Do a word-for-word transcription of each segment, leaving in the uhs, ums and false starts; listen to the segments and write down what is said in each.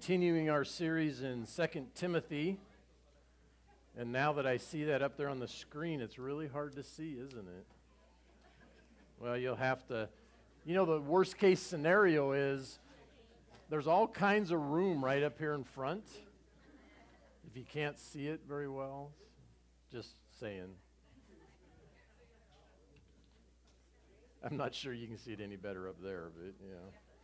continuing our series in Second Timothy. And now that I see that up there on the screen, it's really hard to see, isn't it? Well, you'll have to, you know, the worst case scenario is there's all kinds of room right up here in front. If you can't see it very well, just saying. I'm not sure you can see it any better up there, but yeah.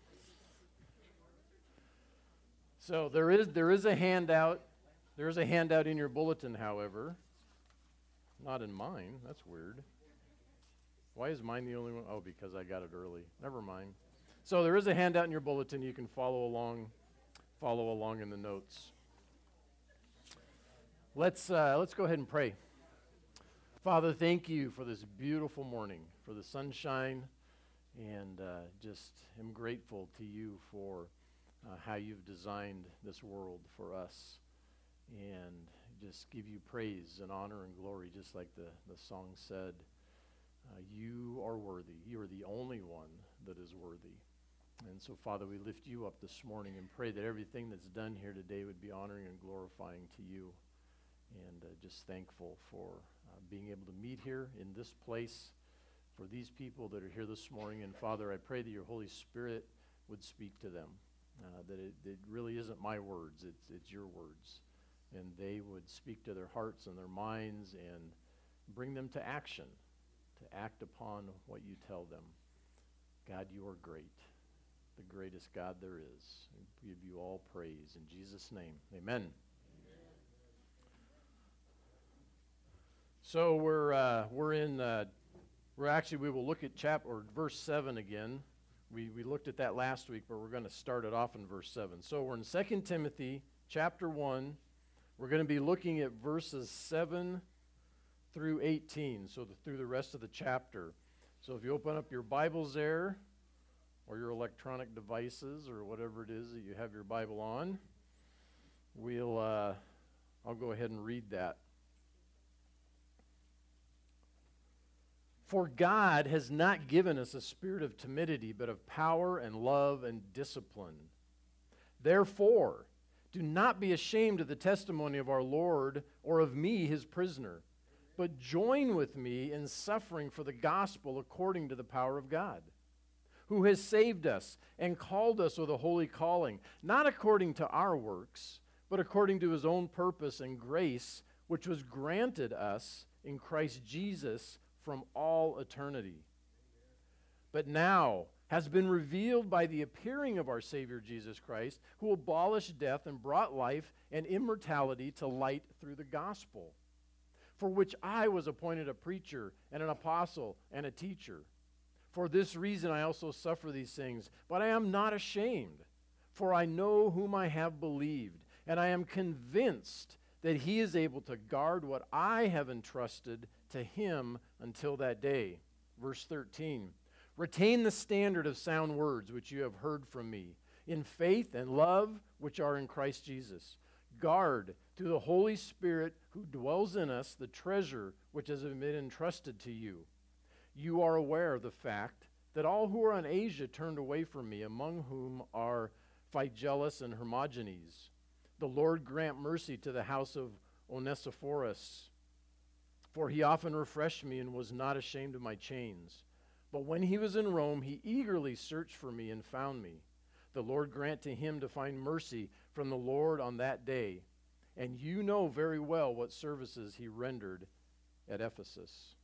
So there is there is a handout. There is a handout in your bulletin, however. Not in mine. That's weird. Why is mine the only one? Oh, because I got it early. Never mind. So there is a handout in your bulletin. You can follow along, follow along in the notes. Let's uh, let's go ahead and pray. Father, thank you for this beautiful morning, for the sunshine, and uh, just am grateful to you for uh, how you've designed this world for us, and just give you praise and honor and glory, just like the, the song said. Uh, you are worthy. You are the only one that is worthy. And so, Father, we lift you up this morning and pray that everything that's done here today would be honoring and glorifying to you. And uh, just thankful for uh, being able to meet here in this place for these people that are here this morning. And Father, I pray that your Holy Spirit would speak to them, uh, that it, it really isn't my words, it's, it's your words. And they would speak to their hearts and their minds and bring them to action, to act upon what you tell them. God, you are great, the greatest God there is. We give you all praise. In Jesus' name, amen. So we're uh, we're in uh, we're actually we will look at chap or verse seven again. We we looked at that last week, but we're going to start it off in verse seven. So we're in Second Timothy chapter one. We're going to be looking at verses seven through eighteen. So the, through the rest of the chapter. So if you open up your Bibles there, or your electronic devices, or whatever it is that you have your Bible on, we'll uh, I'll go ahead and read that. For God has not given us a spirit of timidity, but of power and love and discipline. Therefore, do not be ashamed of the testimony of our Lord or of me, his prisoner, but join with me in suffering for the gospel according to the power of God, who has saved us and called us with a holy calling, not according to our works, but according to his own purpose and grace, which was granted us in Christ Jesus from all eternity. But now has been revealed by the appearing of our Savior Jesus Christ, who abolished death and brought life and immortality to light through the gospel, for which I was appointed a preacher and an apostle and a teacher. For this reason I also suffer these things, but I am not ashamed, for I know whom I have believed, and I am convinced that he is able to guard what I have entrusted to him until that day. Verse thirteen, retain the standard of sound words which you have heard from me, in faith and love which are in Christ Jesus. Guard through the Holy Spirit who dwells in us the treasure which has been entrusted to you. You are aware of the fact that all who are in Asia turned away from me, among whom are Phygelus and Hermogenes. The Lord grant mercy to the house of Onesiphorus, for he often refreshed me and was not ashamed of my chains. But when he was in Rome, he eagerly searched for me and found me. The Lord grant to him to find mercy from the Lord on that day. And you know very well what services he rendered at Ephesus.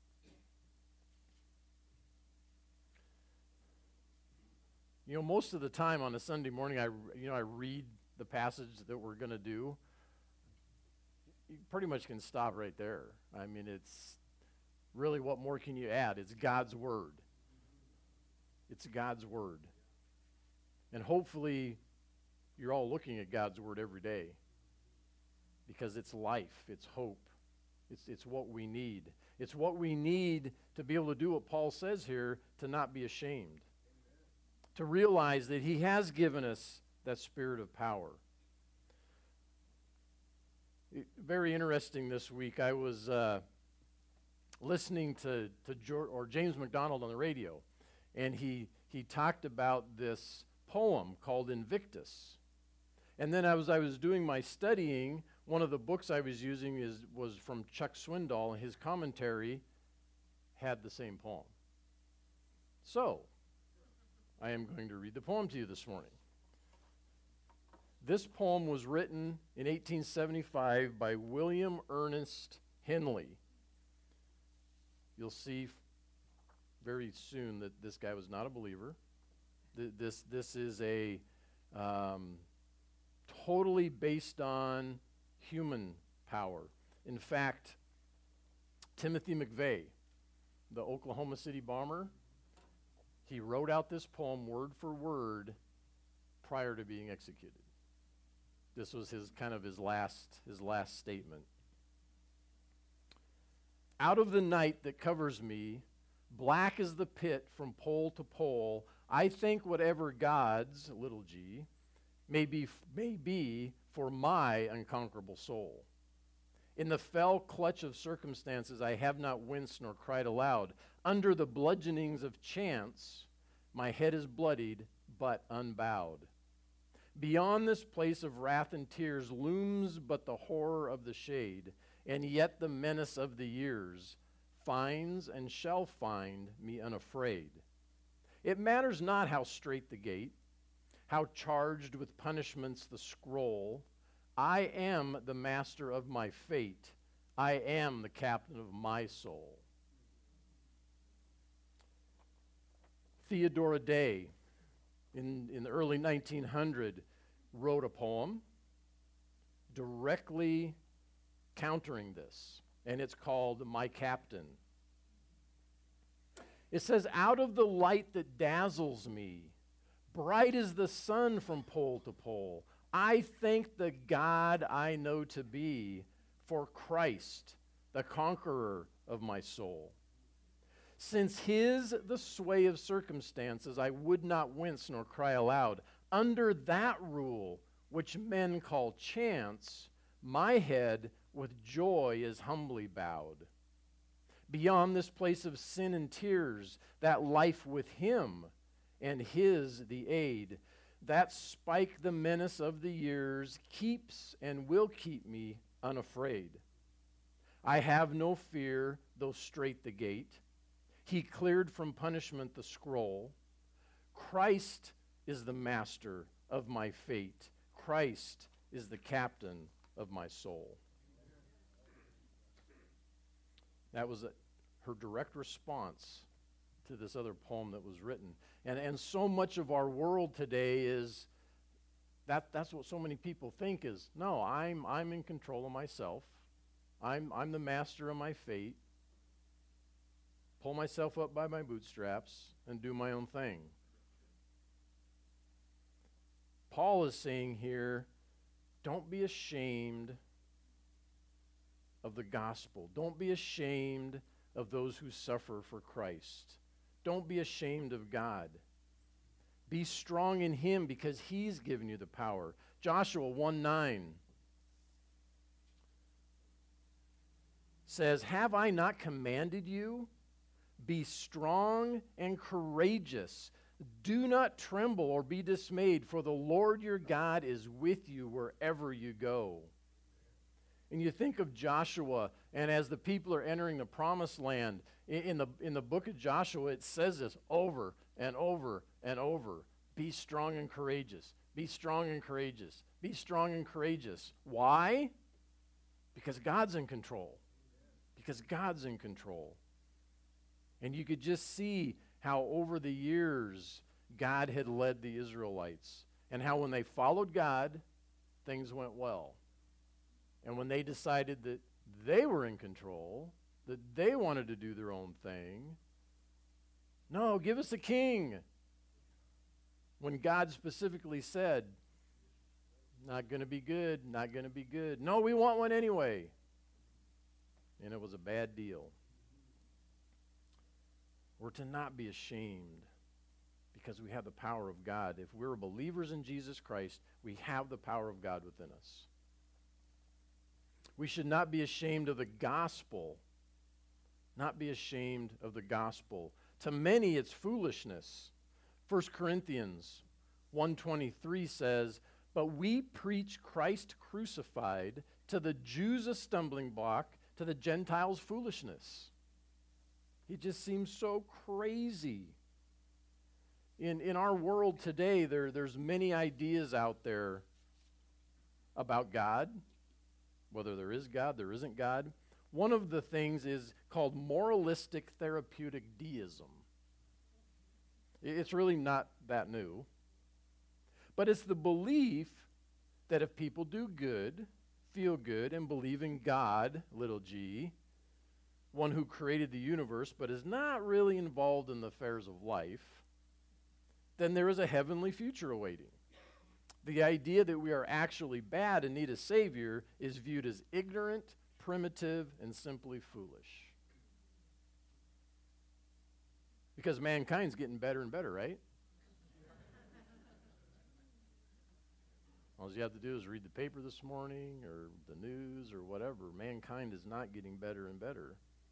You know, most of the time on a Sunday morning, I, you know, I read the passage that we're going to do. You pretty much can stop right there. I mean, it's really, what more can you add? It's God's Word. It's God's Word. And hopefully you're all looking at God's Word every day, because it's life, it's hope, it's, it's what we need. It's what we need to be able to do what Paul says here, to not be ashamed, to realize that he has given us that spirit of power. It, very interesting this week. I was uh, listening to, to George, or James McDonald on the radio, and he, he talked about this poem called Invictus. And then as I was doing my studying, one of the books I was using is was from Chuck Swindoll, and his commentary had the same poem. So, I am going to read the poem to you this morning. This poem was written in eighteen seventy-five by William Ernest Henley. You'll see f- very soon that this guy was not a believer. Th- this, this is a um, totally based on human power. In fact, Timothy McVeigh, the Oklahoma City bomber, he wrote out this poem word for word prior to being executed. This was his kind of his last his last statement. Out of the night that covers me, black as the pit from pole to pole, I think whatever gods, little g, may be, may be for my unconquerable soul. In the fell clutch of circumstances, I have not winced nor cried aloud. Under the bludgeonings of chance, my head is bloodied but unbowed. Beyond this place of wrath and tears looms but the horror of the shade, and yet the menace of the years finds and shall find me unafraid. It matters not how strait the gate, how charged with punishments the scroll. I am the master of my fate. I am the captain of my soul. Theodora Day, in, in the early nineteen hundreds, wrote a poem directly countering this, and it's called My Captain. It says, out of the light that dazzles me, bright as the sun from pole to pole, I thank the God I know to be for Christ, the conqueror of my soul. Since his the sway of circumstances, I would not wince nor cry aloud. Under that rule, which men call chance, my head with joy is humbly bowed. Beyond this place of sin and tears, that life with him and his the aid, that spike the menace of the years keeps and will keep me unafraid. I have no fear, though strait the gate. He cleared from punishment the scroll. Christ is the master of my fate. Christ is the captain of my soul. That was a, her direct response to this other poem that was written. And, and so much of our world today is, that, that's what so many people think is, no, I'm, I'm in control of myself. I'm, I'm the master of my fate. Pull myself up by my bootstraps and do my own thing. Paul is saying here, don't be ashamed of the gospel. Don't be ashamed of those who suffer for Christ. Don't be ashamed of God. Be strong in him because he's given you the power. Joshua one nine says, have I not commanded you? Be strong and courageous. Do not tremble or be dismayed, for the Lord your God is with you wherever you go. And you think of Joshua, and as the people are entering the promised land, in, in, the, in the book of Joshua, it says this over and over and over. Be strong and courageous. Be strong and courageous. Be strong and courageous. Why? Because God's in control. Because God's in control. And you could just see how over the years God had led the Israelites, and how when they followed God, things went well. And when they decided that they were in control, that they wanted to do their own thing, no, give us a king. When God specifically said, not going to be good, not going to be good. No, we want one anyway. And it was a bad deal. We're to not be ashamed because we have the power of God. If we're believers in Jesus Christ, we have the power of God within us. We should not be ashamed of the gospel. Not be ashamed of the gospel. To many, it's foolishness. First Corinthians one twenty-three says, But we preach Christ crucified, to the Jews a stumbling block, to the Gentiles foolishness. It just seems so crazy. In, in our world today, there, there's many ideas out there about God, whether there is God, there isn't God. One of the things is called moralistic therapeutic deism. It's really not that new. But it's the belief that if people do good, feel good, and believe in God, little g, one who created the universe but is not really involved in the affairs of life, then there is a heavenly future awaiting. The idea that we are actually bad and need a Savior is viewed as ignorant, primitive, and simply foolish. Because mankind's getting better and better, right? All you have to do is read the paper this morning or the news or whatever. Mankind is not getting better and better.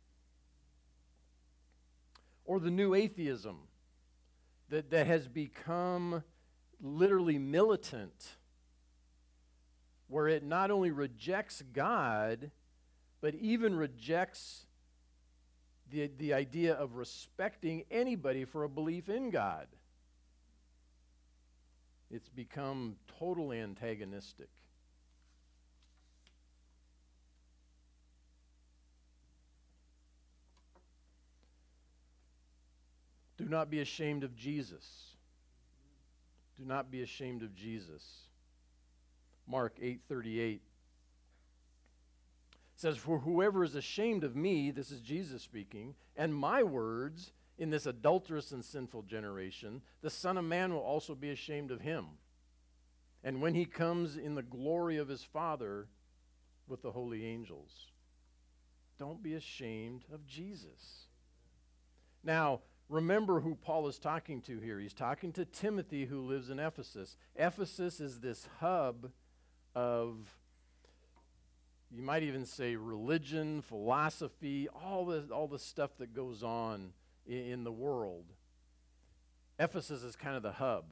Or the new atheism that, that has become literally militant, where it not only rejects God, but even rejects the, the idea of respecting anybody for a belief in God. It's become totally antagonistic. Do not be ashamed of Jesus. Do not be ashamed of Jesus. Mark eight thirty-eight says, "For whoever is ashamed of me," this is Jesus speaking, "and my words in this adulterous and sinful generation, the Son of Man will also be ashamed of him. And when he comes in the glory of his Father with the holy angels." Don't be ashamed of Jesus. Now, remember who Paul is talking to here. He's talking to Timothy, who lives in Ephesus. Ephesus is this hub of, you might even say, religion, philosophy, all the, all the stuff that goes on in, in the world. Ephesus is kind of the hub.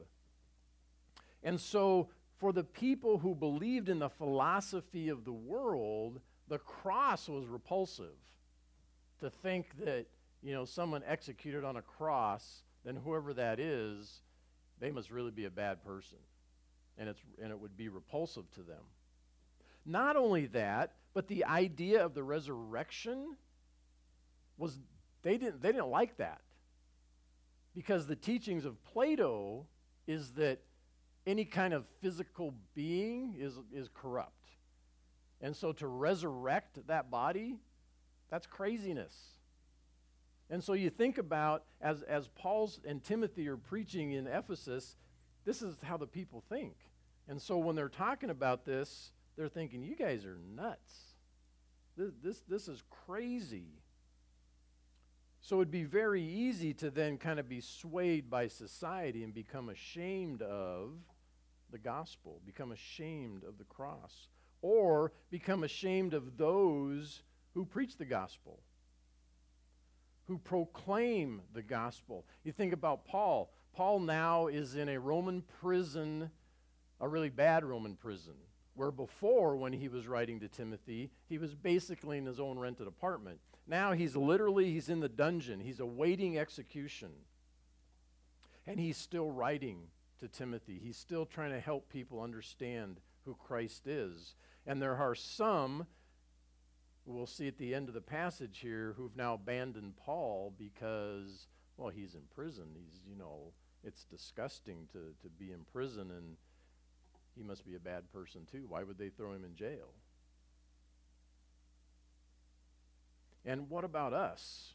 And so, for the people who believed in the philosophy of the world, the cross was repulsive. To think that, you know, someone executed on a cross, then whoever that is, they must really be a bad person. And it's and it would be repulsive to them. Not only that, but the idea of the resurrection was, they didn't they didn't like that. Because the teachings of Plato is that any kind of physical being is is corrupt. And so to resurrect that body, that's craziness. And so you think about, as, as Paul's and Timothy are preaching in Ephesus, this is how the people think. And so when they're talking about this, they're thinking, you guys are nuts. This, this, this is crazy. So it'd be very easy to then kind of be swayed by society and become ashamed of the gospel, become ashamed of the cross, or become ashamed of those who preach the gospel, who proclaim the gospel. You think about Paul. Paul now is in a Roman prison, a really bad Roman prison, where before, when he was writing to Timothy, he was basically in his own rented apartment. Now he's literally, he's in the dungeon. He's awaiting execution. And he's still writing to Timothy. He's still trying to help people understand who Christ is. And there are some, we'll see at the end of the passage here, who've now abandoned Paul because, well, he's in prison. He's, you know, it's disgusting to, to be in prison, and he must be a bad person too. Why would they throw him in jail? And what about us?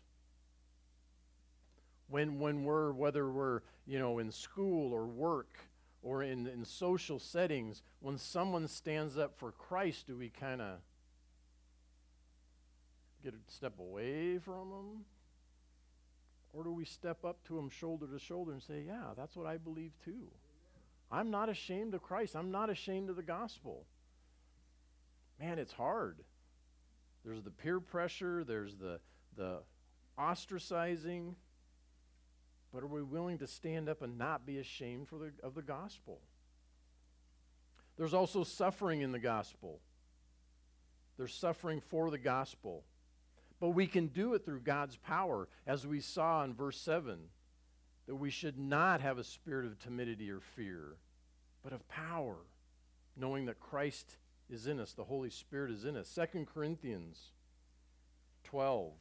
When when we're, whether we're, you know, in school or work or in, in social settings, when someone stands up for Christ, do we kind of get a step away from them? Or do we step up to them shoulder to shoulder and say, yeah, that's what I believe too. I'm not ashamed of Christ. I'm not ashamed of the gospel. Man, it's hard. There's the peer pressure. There's the, the ostracizing. But are we willing to stand up and not be ashamed for the, of the gospel? There's also suffering in the gospel. There's suffering for the gospel. But we can do it through God's power, as we saw in verse seven, that we should not have a spirit of timidity or fear, but of power, knowing that Christ is in us, the Holy Spirit is in us. Second Corinthians twelve.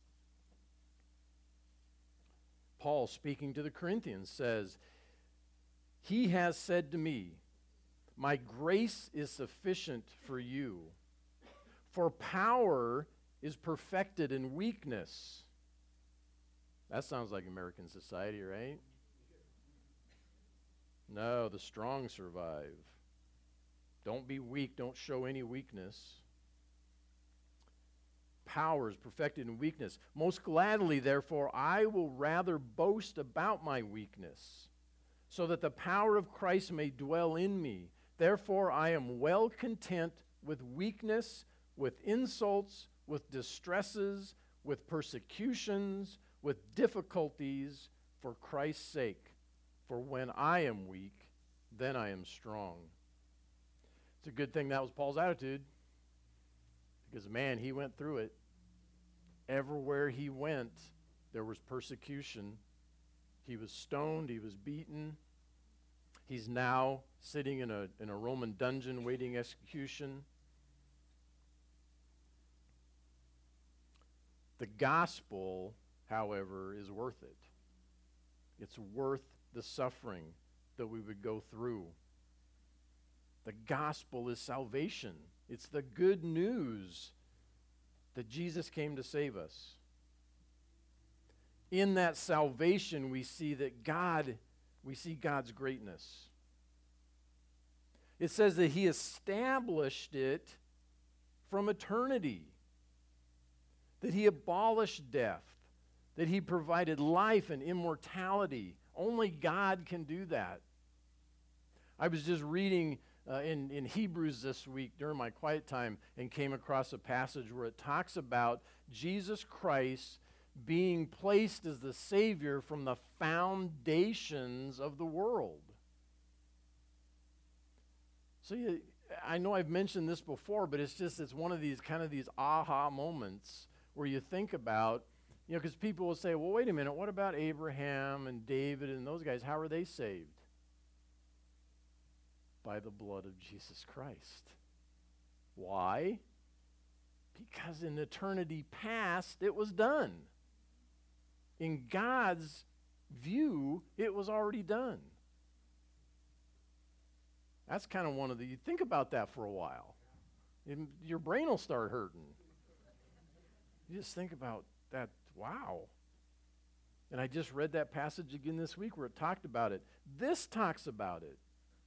Paul, speaking to the Corinthians, says, "He has said to me, my grace is sufficient for you, for power is perfected in weakness." That sounds like American society, right? No, the strong survive. Don't be weak. Don't show any weakness. Power is perfected in weakness. Most gladly, therefore, I will rather boast about my weakness, so that the power of Christ may dwell in me. Therefore, I am well content with weakness, with insults, with distresses, with persecutions, with difficulties, for Christ's sake. For when I am weak, then I am strong. It's a good thing that was Paul's attitude, because, man, he went through it. Everywhere he went, there was persecution. He was stoned. He was beaten. He's now sitting in a, in a Roman dungeon waiting execution. The gospel, however, is worth it. It's worth the suffering that we would go through. The gospel is salvation. It's the good news that Jesus came to save us. In that salvation, we see that God, we see God's greatness. It says that he established it from eternity, that he abolished death, that he provided life and immortality. Only God can do that. I was just reading uh, in, in Hebrews this week during my quiet time and came across a passage where it talks about Jesus Christ being placed as the Savior from the foundations of the world. So you, I know I've mentioned this before, but it's just, it's one of these kind of these aha moments where you think about, you know, because people will say, well, wait a minute, what about Abraham and David and those guys? How are they saved? By the blood of Jesus Christ. Why? Because in eternity past, it was done. In God's view, it was already done. That's kind of one of the, you think about that for a while. And your brain will start hurting. You just think about that, wow. And I just read that passage again this week where it talked about it. This talks about it.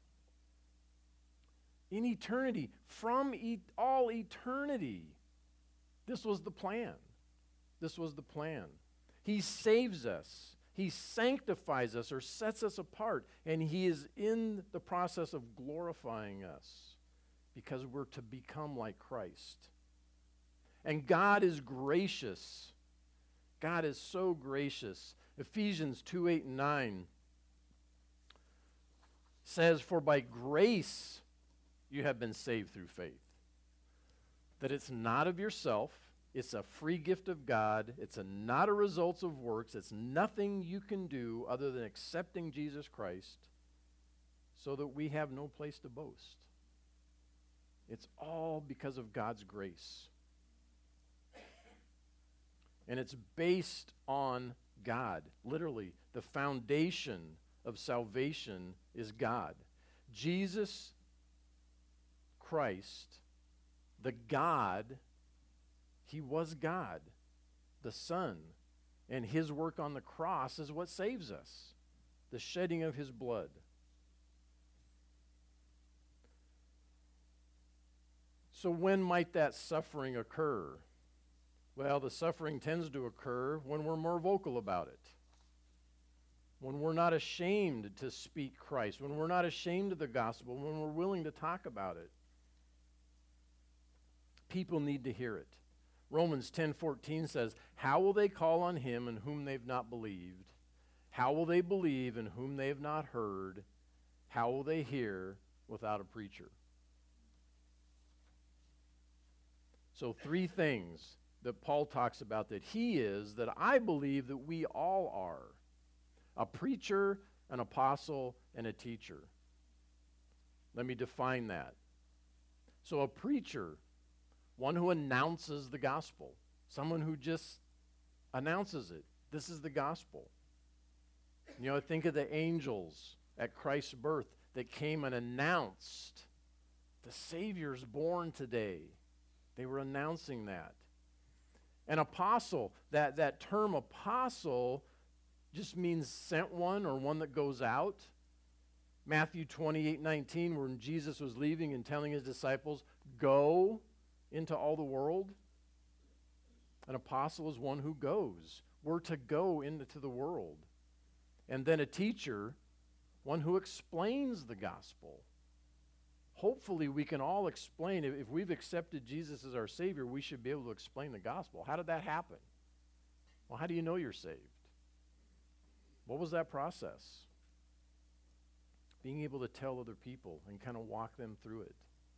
In eternity, from e- all eternity, this was the plan. This was the plan. He saves us. He sanctifies us or sets us apart. And he is in the process of glorifying us because we're to become like Christ. And God is gracious. God is so gracious. Ephesians two, eight, and nine says, "For by grace you have been saved through faith. That it's not of yourself, it's a free gift of God, it's a, not a result of works, it's nothing you can do other than accepting Jesus Christ, so that we have no place to boast." It's all because of God's grace. And it's based on God. Literally, the foundation of salvation is God. Jesus Christ, the God, he was God, the Son, and his work on the cross is what saves us, the shedding of his blood. So when might that suffering occur? Well, the suffering tends to occur when we're more vocal about it, when we're not ashamed to speak Christ, when we're not ashamed of the gospel, when we're willing to talk about it. People need to hear it. Romans ten fourteen says, "How will they call on him in whom they've not believed? How will they believe in whom they have not heard? How will they hear without a preacher?" So three things that Paul talks about that he is, that I believe that we all are: a preacher, an apostle, and a teacher. Let me define that. So a preacher, one who announces the gospel, someone who just announces it. This is the gospel. You know, think of the angels at Christ's birth that came and announced the Savior's born today. They were announcing that. An apostle, that, that term apostle just means sent one, or one that goes out. Matthew twenty-eight nineteen, when Jesus was leaving and telling his disciples, go into all the world. An apostle is one who goes. We're to go into the world. And then a teacher, one who explains the gospel. Hopefully we can all explain, if we've accepted Jesus as our Savior, we should be able to explain the gospel. How did that happen? Well, how do you know you're saved? What was that process? Being able to tell other people and kind of walk them through it.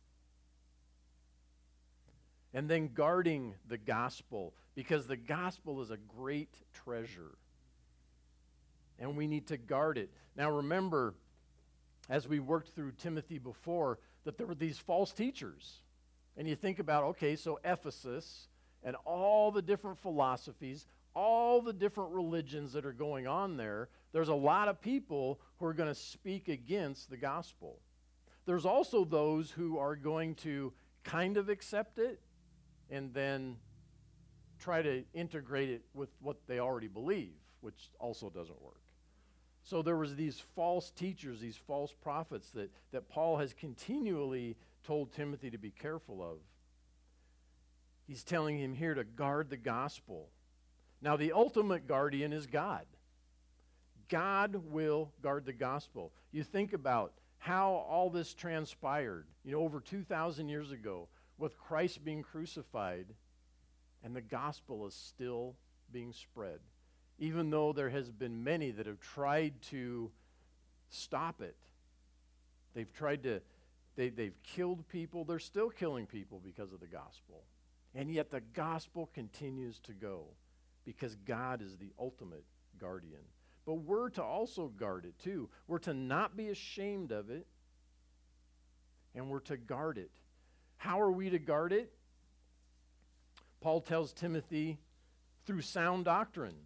And then guarding the gospel, because the gospel is a great treasure. And we need to guard it. Now remember, as we worked through Timothy before, that there were these false teachers. And you think about, okay, so Ephesus and all the different philosophies, all the different religions that are going on there, there's a lot of people who are going to speak against the gospel. There's also those who are going to kind of accept it and then try to integrate it with what they already believe, which also doesn't work. So there was these false teachers, these false prophets that, that Paul has continually told Timothy to be careful of. He's telling him here to guard the gospel. Now, the ultimate guardian is God. God will guard the gospel. You think about how all this transpired, you know, over two thousand years ago, with Christ being crucified, and the gospel is still being spread. Even though there has been many that have tried to stop it. They've tried to, they, they've killed people. They're still killing people because of the gospel. And yet the gospel continues to go because God is the ultimate guardian. But we're to also guard it too. We're to not be ashamed of it, and we're to guard it. How are we to guard it? Paul tells Timothy, through sound doctrine.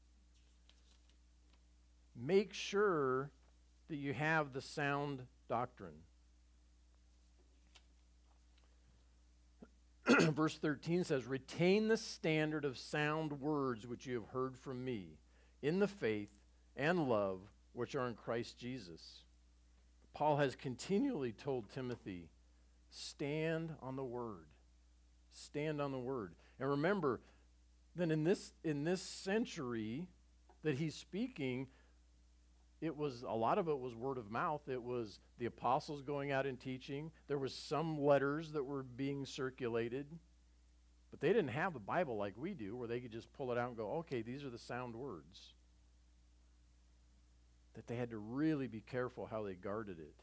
Make sure that you have the sound doctrine. Verse thirteen says, retain the standard of sound words which you have heard from me, in the faith and love which are in Christ Jesus. Paul has continually told Timothy, stand on the word. Stand on the word. And remember, then in this in this century that he's speaking, it was, a lot of it was word of mouth. It was the apostles going out and teaching. There was some letters that were being circulated. But they didn't have the Bible like we do, where they could just pull it out and go, okay, these are the sound words. That they had to really be careful how they guarded it.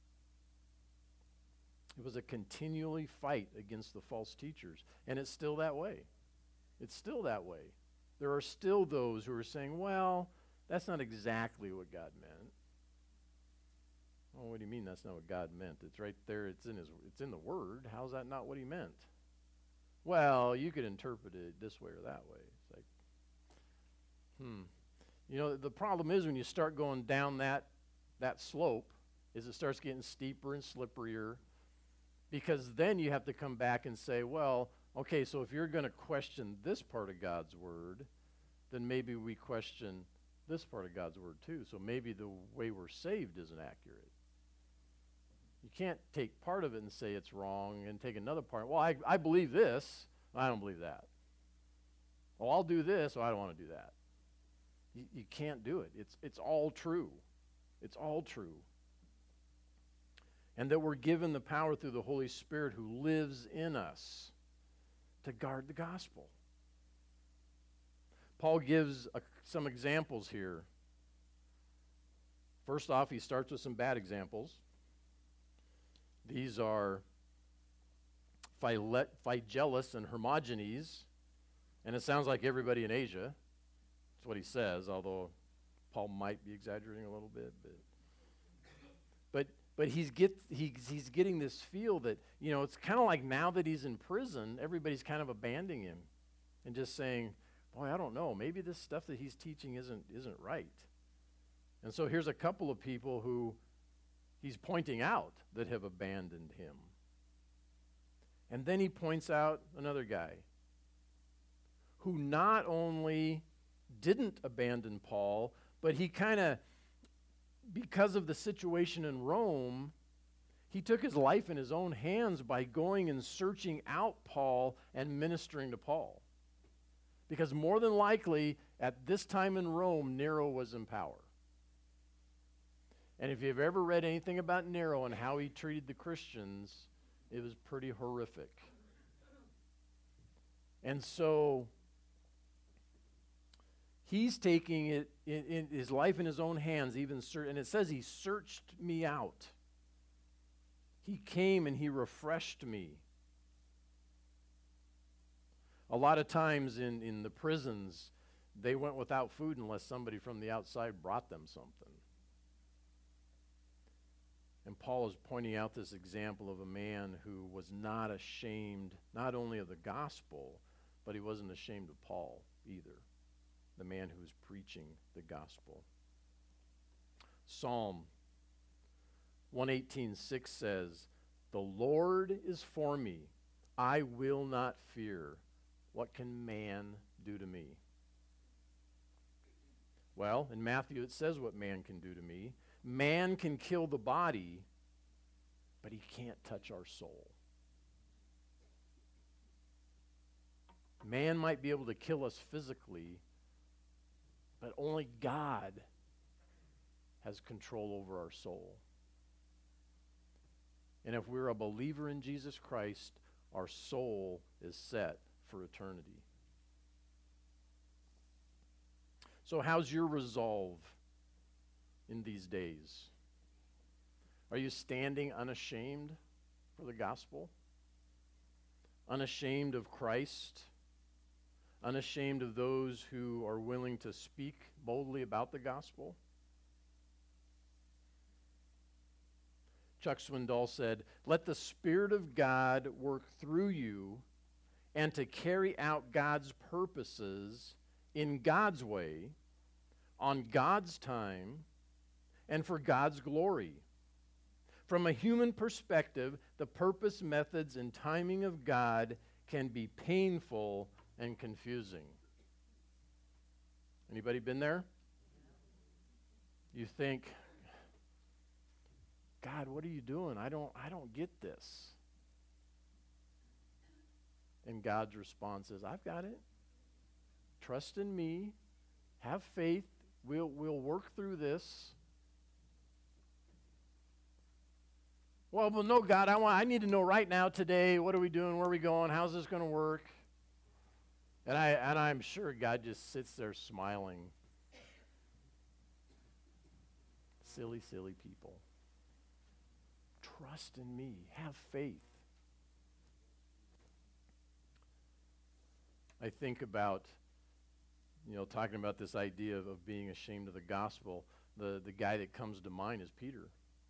It was a continually fight against the false teachers. And it's still that way. It's still that way. There are still those who are saying, well, that's not exactly what God meant. Well, what do you mean that's not what God meant? It's right there. It's in his. It's in the Word. How's that not what he meant? Well, you could interpret it this way or that way. It's like, hmm. You know, the problem is when you start going down that that slope, is it starts getting steeper and slipperier, because then you have to come back and say, well, okay, so if you're going to question this part of God's Word, then maybe we question this part of God's Word too. So maybe the way we're saved isn't accurate. You can't take part of it and say it's wrong and take another part. Well, I, I believe this. I don't believe that. Well, I'll do this. Well, I don't want to do that. You, you can't do it. It's, it's all true. It's all true. And that we're given the power through the Holy Spirit who lives in us to guard the gospel. Paul gives a, some examples here. First off, he starts with some bad examples. These are Phile- Phygellus and Hermogenes, and it sounds like everybody in Asia. That's what he says, although Paul might be exaggerating a little bit. But but, but he's, get, he, he's getting this feel that, you know, it's kind of like now that he's in prison, everybody's kind of abandoning him and just saying, boy, I don't know, maybe this stuff that he's teaching isn't isn't right. And so here's a couple of people who he's pointing out that have abandoned him. And then he points out another guy who not only didn't abandon Paul, but he kind of, because of the situation in Rome, he took his life in his own hands by going and searching out Paul and ministering to Paul. Because more than likely, at this time in Rome, Nero was in power. And if you've ever read anything about Nero and how he treated the Christians, it was pretty horrific. And so he's taking it in, in his life in his own hands, even ser- and it says he searched me out. He came and he refreshed me. A lot of times in, in the prisons, they went without food unless somebody from the outside brought them something. And Paul is pointing out this example of a man who was not ashamed, not only of the gospel, but he wasn't ashamed of Paul either, the man who was preaching the gospel. Psalm one eighteen six says, "The Lord is for me, I will not fear. What can man do to me?" Well, in Matthew it says what man can do to me. Man can kill the body, but he can't touch our soul. Man might be able to kill us physically, but only God has control over our soul. And if we're a believer in Jesus Christ, our soul is set for eternity. So how's your resolve in these days? Are you standing unashamed for the gospel? Unashamed of Christ? Unashamed of those who are willing to speak boldly about the gospel? Chuck Swindoll said, "Let the Spirit of God work through you, and to carry out God's purposes in God's way, on God's time, and for God's glory. From a human perspective, the purpose, methods, and timing of God can be painful and confusing." Anybody been there? You think, God, what are you doing? I don't, I don't get this. And God's response is, I've got it. Trust in me. Have faith. We'll, we'll work through this. Well, well, no, God, I want. I need to know right now, today, what are we doing? Where are we going? How's this going to work? And I and I'm sure God just sits there smiling. Silly, silly people. Trust in me. Have faith. I think about, you know, talking about this idea of, of being ashamed of the gospel. The, the guy that comes to mind is Peter.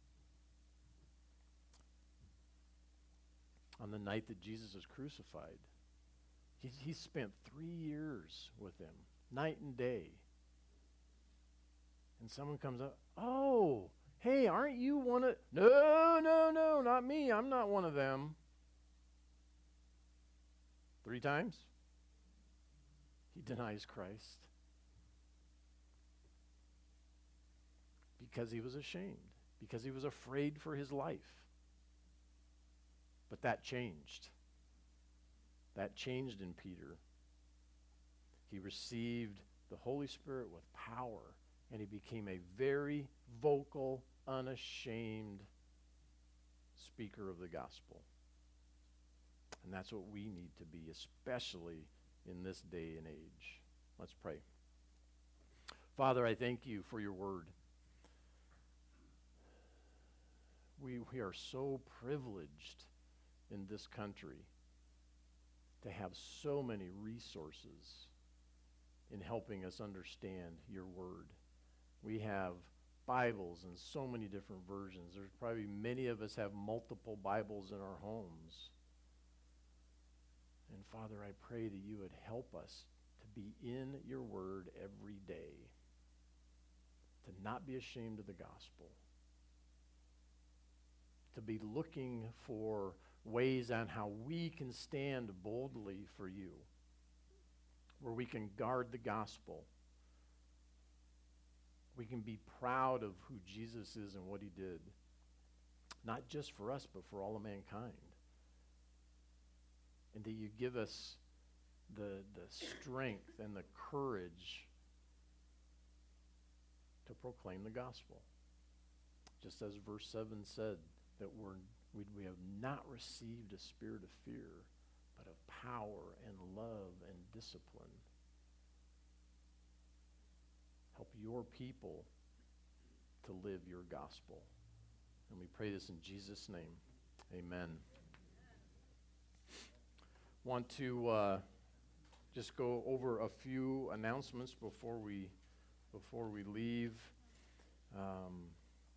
On the night that Jesus was crucified, he, he spent three years with him, night and day. And someone comes up, oh, hey, aren't you one of... No, no, no, not me. I'm not one of them. Three times, he denies Christ because he was ashamed, because he was afraid for his life. But that changed. That changed in Peter. He received the Holy Spirit with power, and he became a very vocal, unashamed speaker of the gospel. And that's what we need to be, especially in this day and age. Let's pray. Father, I thank you for your word. We, we are so privileged in this country to have so many resources in helping us understand your word. We have Bibles in so many different versions. There's probably many of us have multiple Bibles in our homes. And Father, I pray that you would help us to be in your word every day, to not be ashamed of the gospel, to be looking for ways on how we can stand boldly for you, where we can guard the gospel. We can be proud of who Jesus is and what he did, not just for us, but for all of mankind. And that you give us the, the strength and the courage to proclaim the gospel. Just as verse seven said, that we're, we, we have not received a spirit of fear, but of power and love and discipline. Help your people to live your gospel. And we pray this in Jesus' name. Amen. Want to uh, just go over a few announcements before we before we leave. Um,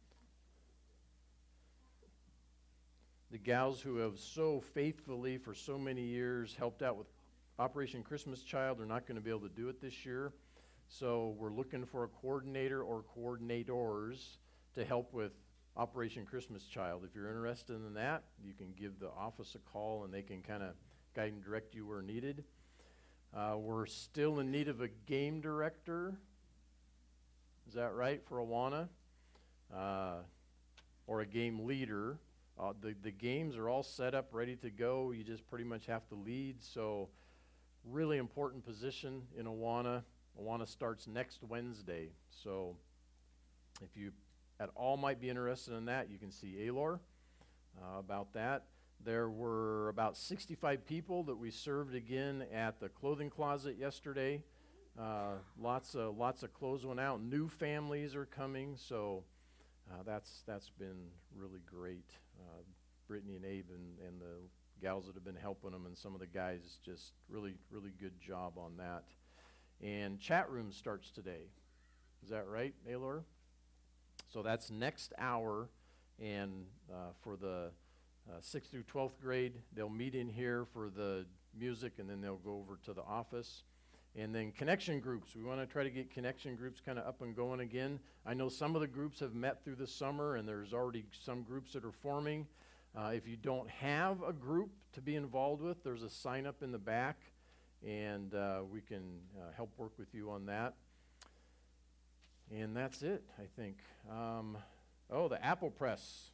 the gals who have so faithfully for so many years helped out with Operation Christmas Child are not going to be able to do it this year. So we're looking for a coordinator or coordinators to help with Operation Christmas Child. If you're interested in that, you can give the office a call and they can kind of guide and direct you where needed. Uh, we're still in need of a game director. Is that right, for Awana? Uh, or a game leader. Uh, the, the games are all set up, ready to go. You just pretty much have to lead. So really important position in Awana. Awana starts next Wednesday. So if you at all might be interested in that, you can see Alor uh, about that. There were about sixty-five people that we served again at the clothing closet yesterday. Uh, lots of lots of clothes went out. New families are coming, so uh, that's that's been really great. Uh, Brittany and Abe and, and the gals that have been helping them, and some of the guys, just really really good job on that. And chat room starts today. Is that right, Aylor? So that's next hour, and uh, for the uh, sixth through twelfth grade, they'll meet in here for the music, and then they'll go over to the office. And then connection groups. We want to try to get connection groups kind of up and going again. I know some of the groups have met through the summer, and there's already some groups that are forming. Uh, if you don't have a group to be involved with, there's a sign up in the back, and uh, we can uh, help work with you on that. And that's it, I think. Um, oh, the apple press.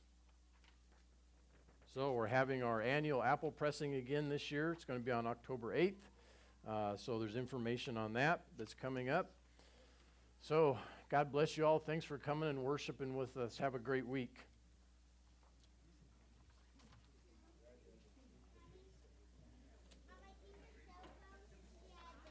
So we're having our annual apple pressing again this year. It's going to be on October eighth. Uh, so there's information on that that's coming up. So God bless you all. Thanks for coming and worshiping with us. Have a great week.